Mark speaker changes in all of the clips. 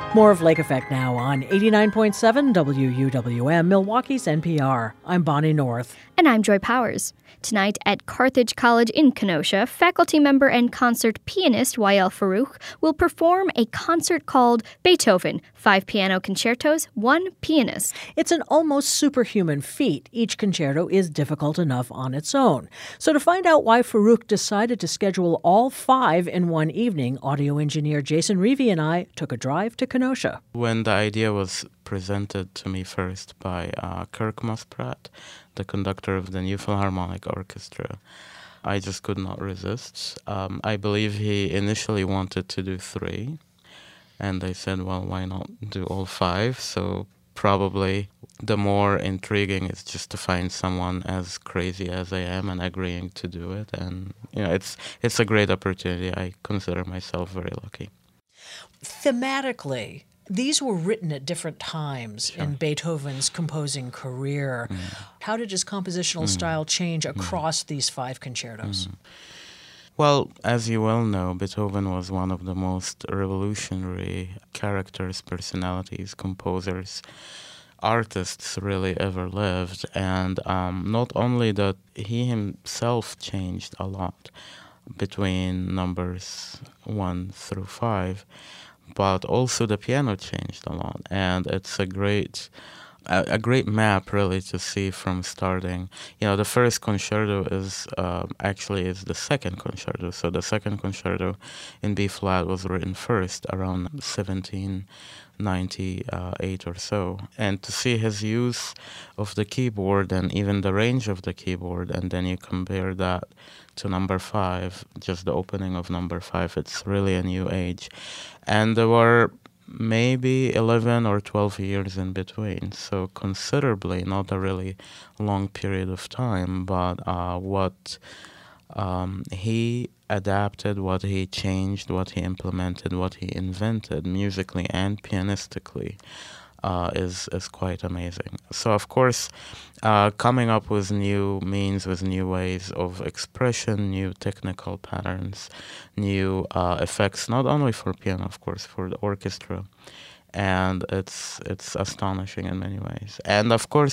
Speaker 1: More of Lake Effect now on 89.7 WUWM, Milwaukee's NPR. I'm Bonnie North.
Speaker 2: And I'm Joy Powers. Tonight at Carthage College in Kenosha, faculty member and concert pianist Wael Farouk will perform a concert called Beethoven, 5 piano concertos, 1 pianist.
Speaker 1: It's an almost superhuman feat. Each concerto is difficult enough on its own. So to find out why Farouk decided to schedule all 5 in one evening, audio engineer Jason Reevy and I took a drive to Kenosha.
Speaker 3: When the idea was presented to me first by Kirk Muspratt, the conductor of the New Philharmonic Orchestra, I just could not resist. I believe he initially wanted to do 3, and I said, well, why not do all 5? So probably the more intriguing is just to find someone as crazy as I am and agreeing to do it. And it's a great opportunity. I consider myself very lucky.
Speaker 1: Thematically, these were written at different times in Beethoven's composing career. How did his compositional style change across these 5 concertos?
Speaker 3: Well, as you well know, Beethoven was one of the most revolutionary characters, personalities, composers, artists really ever lived. And not only that, he himself changed a lot between numbers 1 through 5, but also the piano changed a lot. And it's a great map really to see from starting. The first concerto is the second concerto. So the second concerto in B flat was written first around 1798 or so. And to see his use of the keyboard and even the range of the keyboard, and then you compare that to number 5, just the opening of number 5, it's really a new age. And there were maybe 11 or 12 years in between, so considerably, not a really long period of time, but what he adapted, what he changed, what he implemented, what he invented musically and pianistically is quite amazing. So of course, coming up with new means, with new ways of expression, new technical patterns, new effects, not only for piano, of course, for the orchestra, and it's astonishing in many ways. And of course,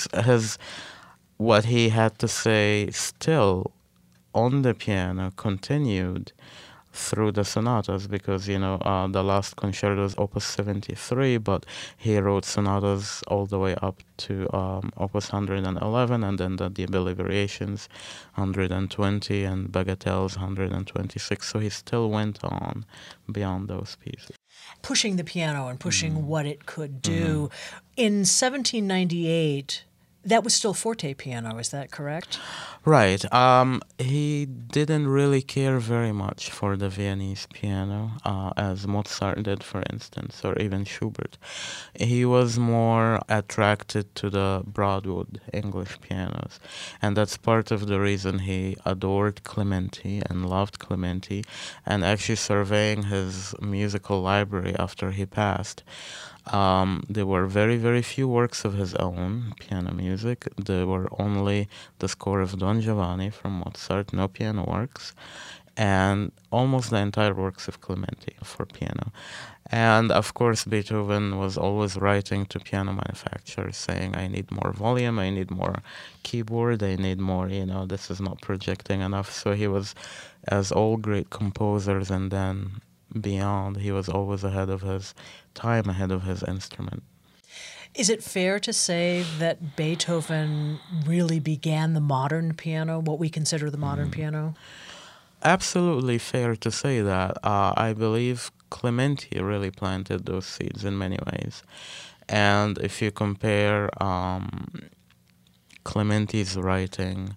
Speaker 3: what he had to say still on the piano continued through the sonatas, because the last concerto is Opus 73, but he wrote sonatas all the way up to Opus 111, and then the Diabelli Variations 120 and Bagatelles 126. So he still went on beyond those pieces,
Speaker 1: pushing the piano and pushing what it could do. In 1798, that was still forte piano, is that correct?
Speaker 3: Right. He didn't really care very much for the Viennese piano, as Mozart did, for instance, or even Schubert. He was more attracted to the Broadwood English pianos, and that's part of the reason he adored Clementi and loved Clementi, and actually surveying his musical library after he passed. There were very, very few works of his own, piano music. There were only the score of Don Giovanni from Mozart, no piano works, and almost the entire works of Clementi for piano. And of course, Beethoven was always writing to piano manufacturers saying, I need more volume, I need more keyboard, I need more, this is not projecting enough. So he was, as all great composers and then beyond, he was always ahead of his time, ahead of his instrument.
Speaker 1: Is it fair to say that Beethoven really began the modern piano, what we consider the modern piano?
Speaker 3: Absolutely fair to say that. I believe Clementi really planted those seeds in many ways. And if you compare Clementi's writing,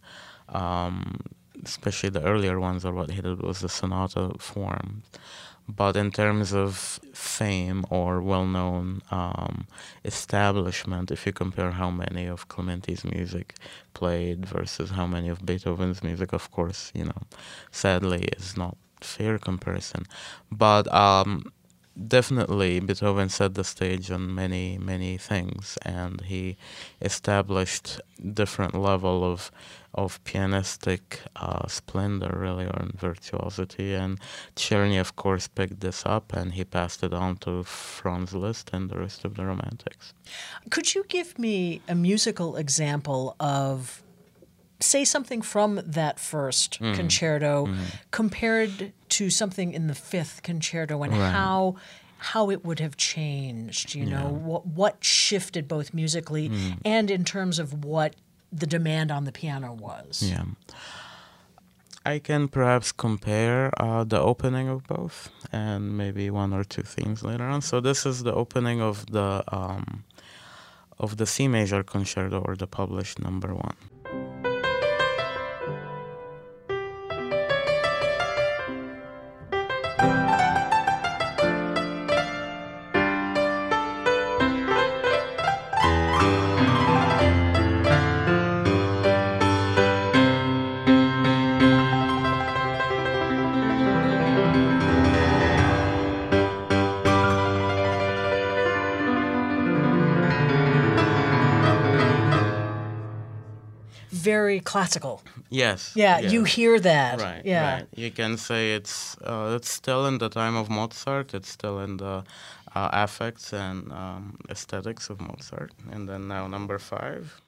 Speaker 3: especially the earlier ones, or what he did was the sonata form. But in terms of fame or well-known establishment, if you compare how many of Clementi's music played versus how many of Beethoven's music, of course, sadly, is not fair comparison. But definitely Beethoven set the stage on many, many things, and he established different level of pianistic splendor, really, or virtuosity. And Czerny, of course, picked this up, and he passed it on to Franz Liszt and the rest of the Romantics.
Speaker 1: Could you give me a musical example of, say, something from that first concerto compared to something in the fifth concerto, and
Speaker 3: Right.
Speaker 1: how it would have changed? You know, what shifted both musically and in terms of what the demand on the piano was.
Speaker 3: Yeah. I can perhaps compare the opening of both and maybe one or two themes later on. So this is the opening of the C major concerto, or the published number 1.
Speaker 1: Very classical.
Speaker 3: Yes.
Speaker 1: Yeah,
Speaker 3: yes.
Speaker 1: you hear that.
Speaker 3: Right.
Speaker 1: Yeah.
Speaker 3: Right. You can say it's still in the time of Mozart. It's still in the affects and aesthetics of Mozart. And then now number 5.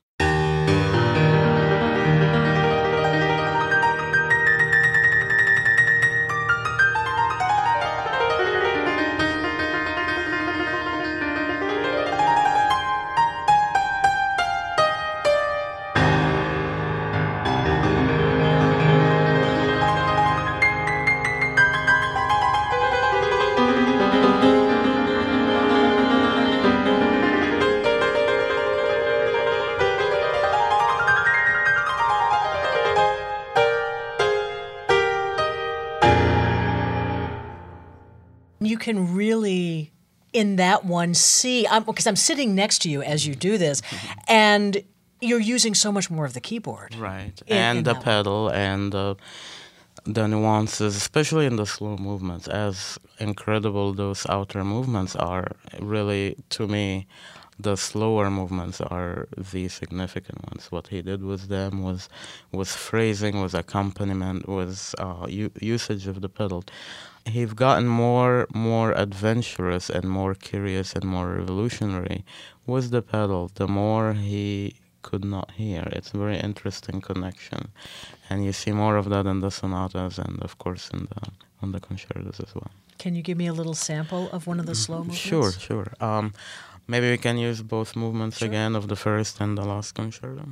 Speaker 1: You can really, in that one, see, because I'm sitting next to you as you do this, and you're using so much more of the keyboard.
Speaker 3: Right.
Speaker 1: in
Speaker 3: And the
Speaker 1: that one.
Speaker 3: pedal and the nuances, especially in the slow movements, as incredible those outer movements are, really, to me, the slower movements are the significant ones. What he did with them was phrasing, was accompaniment, was usage of the pedal. He's gotten more adventurous and more curious and more revolutionary with the pedal. The more he could not hear. It's a very interesting connection, and you see more of that in the sonatas and, of course, on the concertos as well.
Speaker 1: Can you give me a little sample of one of the slow movements?
Speaker 3: Sure. Maybe we can use both movements again of the first and the last concerto.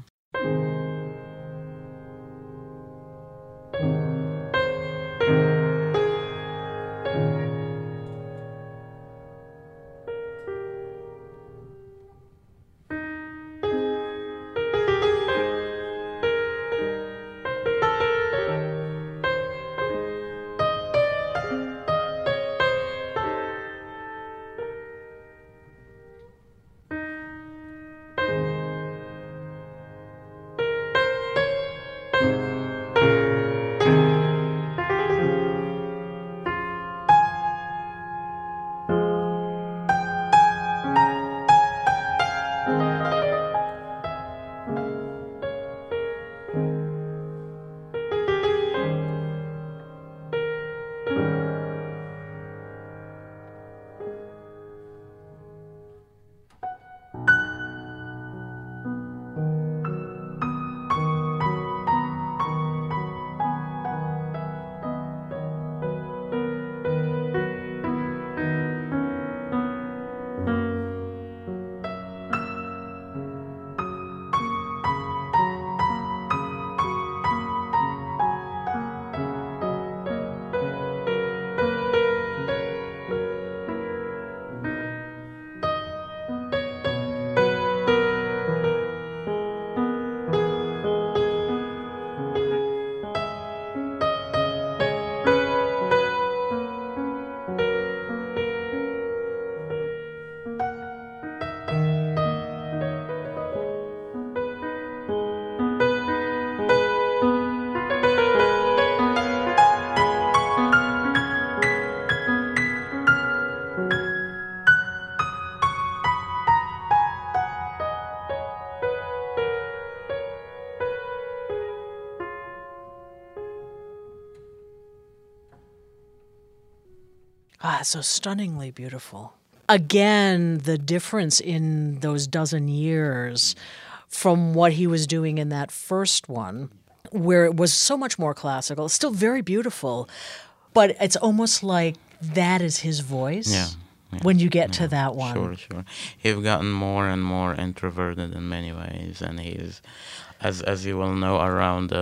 Speaker 1: Ah, so stunningly beautiful. Again, the difference in those dozen years from what he was doing in that first one, where it was so much more classical. It's still very beautiful, but it's almost like that is his voice.
Speaker 3: Yeah.
Speaker 1: When you get to that one.
Speaker 3: Sure. He's gotten more and more introverted in many ways, and he's, as you will know, around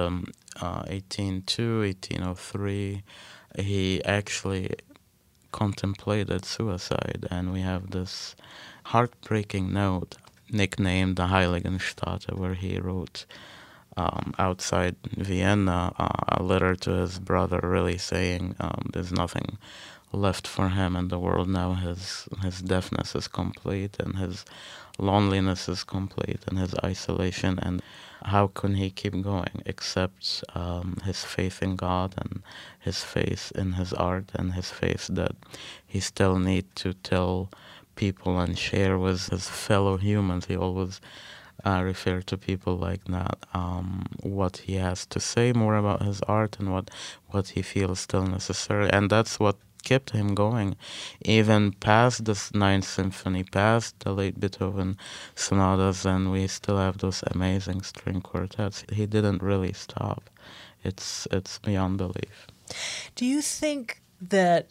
Speaker 3: 1802, 1803, he actually contemplated suicide, and we have this heartbreaking note nicknamed the Heiligenstadt, where he wrote outside Vienna a letter to his brother, really saying there's nothing left for him in the world now. His deafness is complete, and his loneliness is complete, and his isolation, and how can he keep going except his faith in God and his faith in his art and his faith that he still need to tell people and share with his fellow humans. He always refer to people like that, what he has to say more about his art and what he feels still necessary. And that's what kept him going, even past the Ninth Symphony, past the late Beethoven sonatas, and we still have those amazing string quartets. He didn't really stop. It's beyond belief.
Speaker 1: Do you think that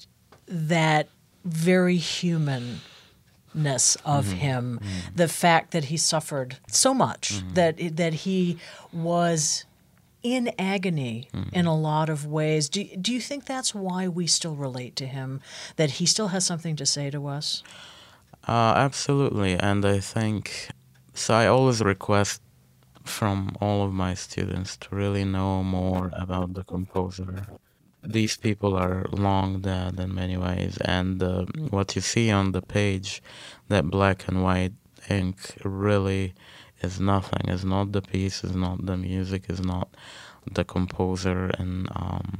Speaker 1: very humanness of him, the fact that he suffered so much, that he was in agony in a lot of ways, do you think that's why we still relate to him, that he still has something to say to us?
Speaker 3: Absolutely, and I think, so I always request from all of my students to really know more about the composer. These people are long dead in many ways, and what you see on the page, that black and white ink, really is nothing. Is not the piece, is not the music, is not the composer in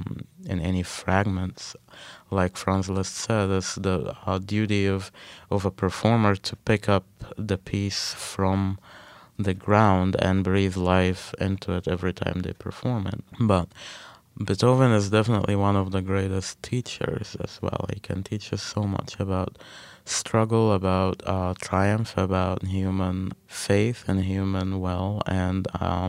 Speaker 3: any fragments. Like Franz Liszt said, it's the duty of a performer to pick up the piece from the ground and breathe life into it every time they perform it. But Beethoven is definitely one of the greatest teachers as well. He can teach us so much about struggle, about triumph, about human faith and human will. And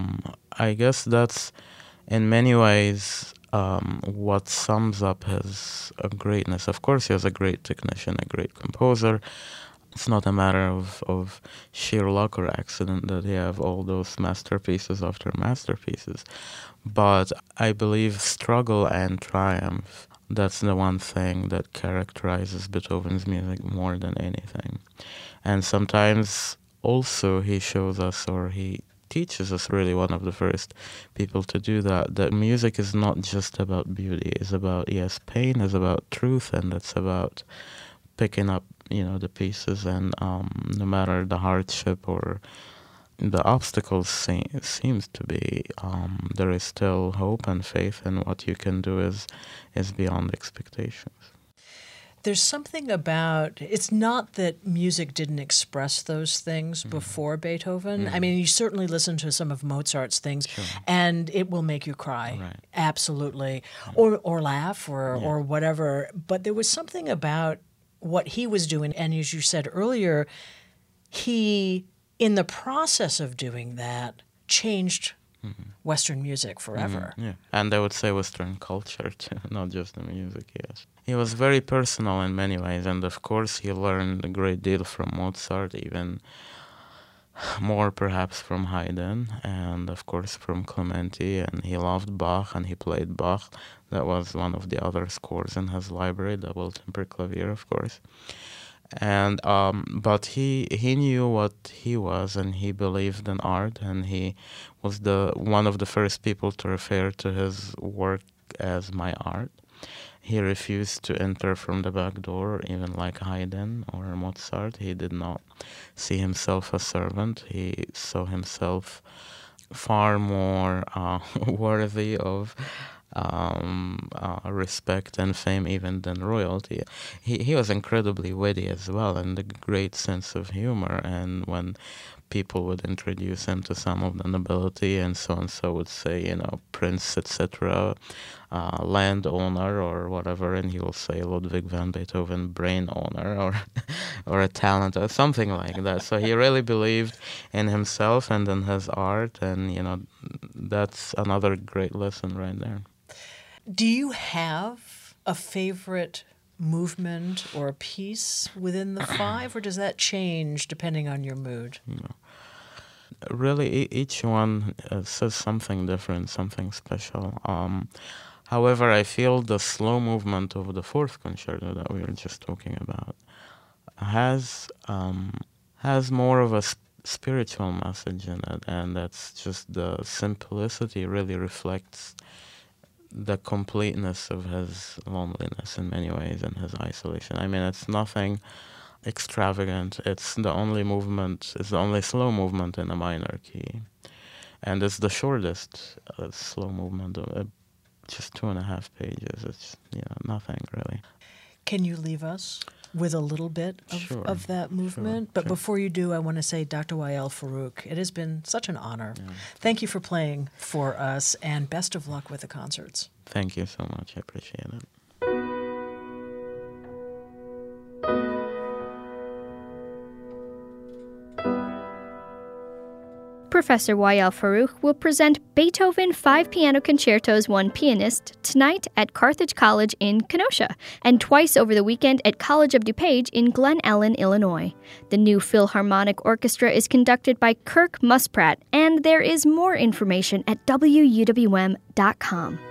Speaker 3: I guess that's in many ways what sums up his greatness. Of course, he was a great technician, a great composer. It's not a matter of sheer luck or accident that he have all those masterpieces after masterpieces. But I believe struggle and triumph, that's the one thing that characterizes Beethoven's music more than anything. And sometimes also he shows us, or he teaches us, really one of the first people to do that music is not just about beauty. It's about, yes, pain is about truth, and it's about picking up, the pieces, and no matter the hardship or the obstacles seems to be, there is still hope and faith, and what you can do is beyond expectations.
Speaker 1: There's something about, it's not that music didn't express those things before Beethoven. I mean, you certainly listen to some of Mozart's things, and it will make you cry.
Speaker 3: Right.
Speaker 1: Absolutely. Or laugh or whatever. But there was something about what he was doing, and as you said earlier, he, in the process of doing that, changed Western music forever.
Speaker 3: Yeah, and I would say Western culture too, not just the music, yes. He was very personal in many ways, and of course he learned a great deal from Mozart, even more perhaps from Haydn, and of course from Clementi, and he loved Bach, and he played Bach. That was one of the other scores in his library, double temper clavier, of course. And but he knew what he was, and he believed in art, and he was one of the first people to refer to his work as my art. He refused to enter from the back door, even like Haydn or Mozart. He did not see himself as a servant. He saw himself far more worthy of respect and fame even than royalty. He was incredibly witty as well, and a great sense of humor, and when people would introduce him to some of the nobility, and so would say, prince, etc., landowner or whatever, and he will say Ludwig van Beethoven, brain owner, or a talent, or something like that. So he really believed in himself and in his art, and that's another great lesson right there.
Speaker 1: Do you have a favorite movement or a piece within the five, or does that change depending on your mood?
Speaker 3: Really, each one says something different, something special. However, I feel the slow movement of the fourth concerto that we were just talking about has more of a spiritual message in it, and that's just the simplicity really reflects the completeness of his loneliness in many ways and his isolation. I mean, it's nothing extravagant. It's the only slow movement in a minor key. And it's the shortest slow movement, just 2.5 pages. It's nothing really.
Speaker 1: Can you leave us with a little bit of that movement? But before you do, I want to say, Dr. Wael Farouk, it has been such an honor. Yeah. Thank you for playing for us, and best of luck with the concerts.
Speaker 3: Thank you so much. I appreciate it.
Speaker 2: Professor Wael Farouk will present Beethoven 5 Piano Concertos, 1 Pianist tonight at Carthage College in Kenosha, and twice over the weekend at College of DuPage in Glen Ellen, Illinois. The new Philharmonic Orchestra is conducted by Kirk Muspratt, and there is more information at WUWM.com.